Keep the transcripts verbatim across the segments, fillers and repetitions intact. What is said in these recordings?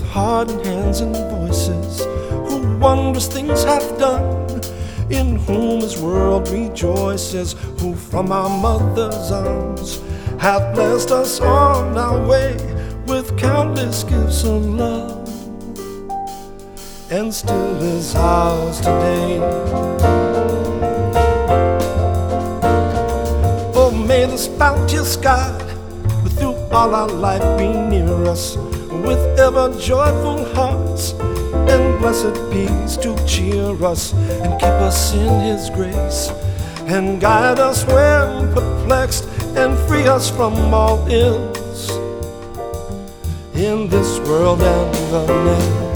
heart and hands and voices, who wondrous things hath done, in whom his world rejoices, who from our mother's arms hath blessed us on our way with countless gifts of love, and still is ours today. Oh, may this bounteous God through all our life be near us, with ever joyful hearts and blessed peace to cheer us and keep us in his grace, and guide us when perplexed and free us from all ills in this world and the next.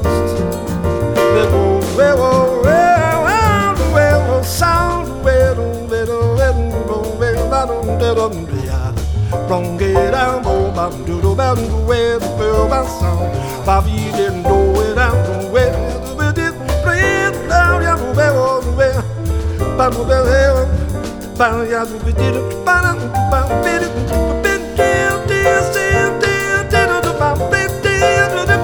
Wrong get down, oh, bam, doodle, bam, where the bell bounce sound. Bobby didn't know it out, where the did play down, ya, where, where, bam, where, bam, ya, we did it, bam, bam, bit it, bit it, deal, deal, deal, deal, deal, bam, bit it, deal, deal,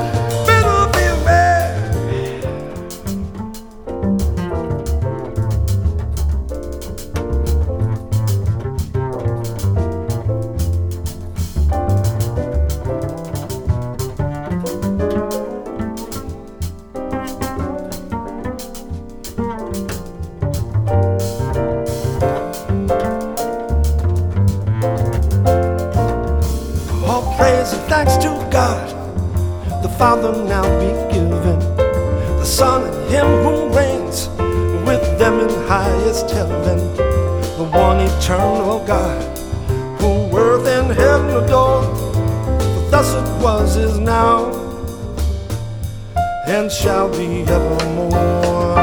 thanks to God, the Father now be given, the Son and him who reigns with them in highest heaven, the one eternal God, who earth and heaven adore, for thus it was, is now, and shall be evermore.